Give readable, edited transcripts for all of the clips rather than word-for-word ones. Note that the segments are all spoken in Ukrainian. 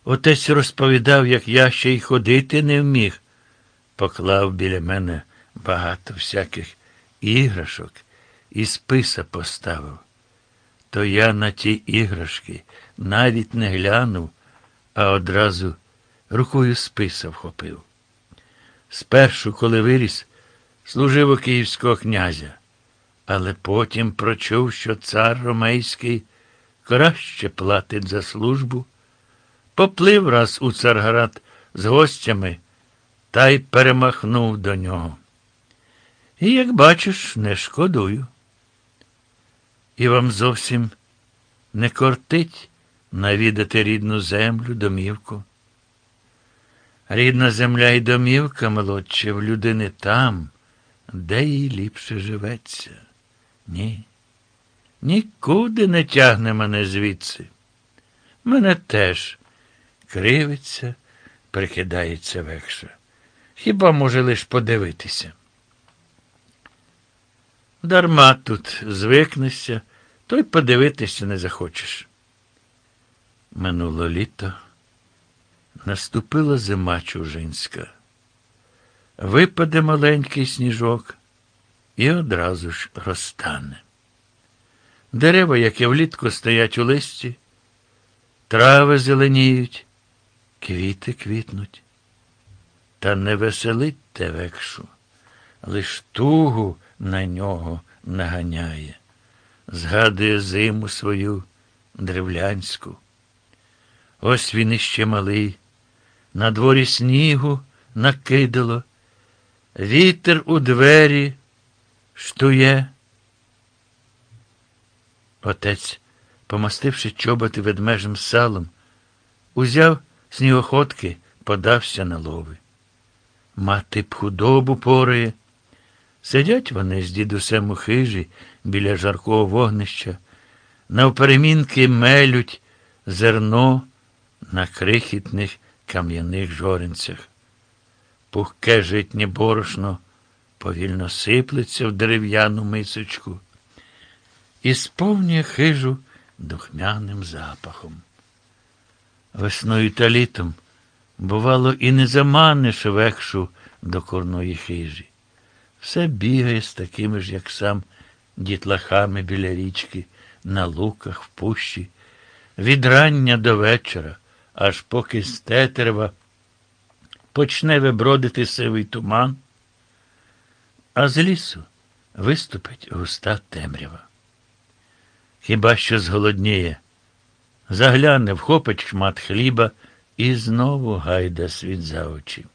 Отець розповідав, як я ще й ходити не вміг. Поклав біля мене багато всяких іграшок і списа поставив. То я на ті іграшки навіть не глянув, а одразу рукою списа вхопив. Спершу, коли виріс, служив у київського князя, але потім прочув, що цар ромейський краще платить за службу, поплив раз у Царград з гостями та й перемахнув до нього. І, як бачиш, не шкодую. І вам зовсім не кортить навідати рідну землю, домівку. Рідна земля і домівка, молодче, в людини там, де їй ліпше живеться. Ні, нікуди не тягне мене звідси. Мене теж кривиться, прикидається векша. Хіба може лиш подивитися? Дарма тут звикнешся, то й подивитися не захочеш. Минуло літо, наступила зима чужинська. Випаде маленький сніжок і одразу ж розтане. Дерева, як і влітку, стоять у листі, трави зеленіють, квіти квітнуть. Та не веселить те векшу, лиш тугу на нього наганяє. Згадує зиму свою древлянську. Ось він іще малий, на дворі снігу накидало, вітер у двері штує. Отець, помастивши чоботи ведмежим салом, узяв снігоходки, подався на лови. Мати б худобу порає. Сидять вони з дідусем у хижі біля жаркого вогнища, навперемінки мелють зерно на крихітних кам'яних жоренцях. Пухке житнє борошно повільно сиплеться в дерев'яну мисочку і сповнює хижу духмяним запахом. Весною та літом, бувало, і не заманиш векшу до курної хижі. Все бігає з такими ж, як сам, дітлахами біля річки, на луках, в пущі, від рання до вечора, аж поки з тетерева почне вибродити сивий туман, а з лісу виступить густа темрява. Хіба що зголодніє, загляне, вхопить шмат хліба і знову гайда світ за очі.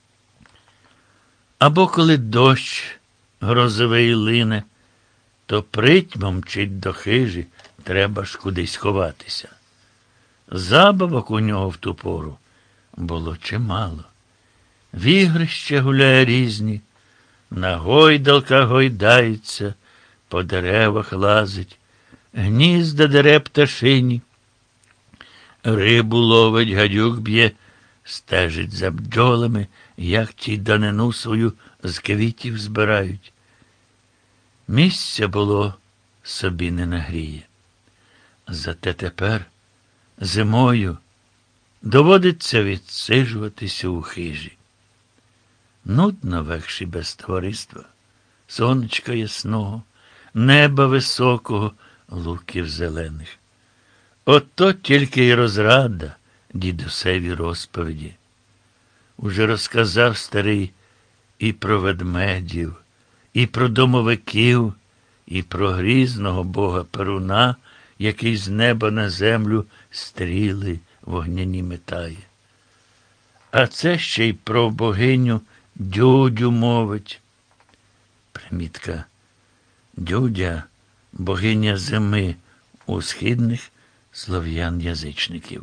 Або коли дощ грозовий лине, то притьма мчить до хижі, треба ж кудись ховатися. Забавок у нього в ту пору було чимало. В ігрище гуляє різні, на гойдалках гойдається, по деревах лазить, гнізда дере пташині, рибу ловить, гадюк б'є, стежить за бджолами, як ті данину свою з квітів збирають. Місця було собі не нагріє. Зате тепер, зимою, доводиться відсиджуватися у хижі. Нудно векші без товариства, сонечка ясного, неба високого, луків зелених. Ото тільки й розрада дідусеві розповіді. Уже розказав старий і про ведмедів, і про домовиків, і про грізного бога Перуна, який з неба на землю стріли вогняні метає. А це ще й про богиню Дюдю мовить. Примітка. Дюдя – богиня зими у східних слов'ян-язичників.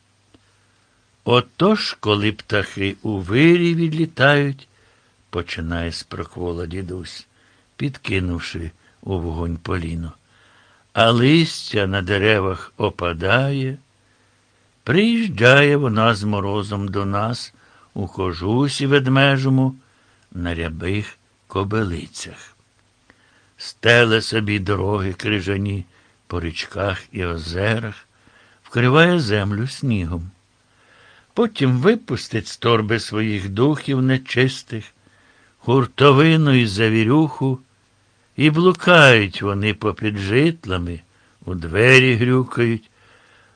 Отож, коли птахи у вирі відлітають, починає спроквола дідусь, підкинувши у вогонь поліно, а листя на деревах опадає, приїжджає вона з морозом до нас у кожусі ведмежому на рябих кобилицях. Стеле собі дороги крижані по річках і озерах, вкриває землю снігом. Потім випустить з торби своїх духів нечистих, хуртовину і завірюху, і блукають вони попід житлами, у двері грюкають,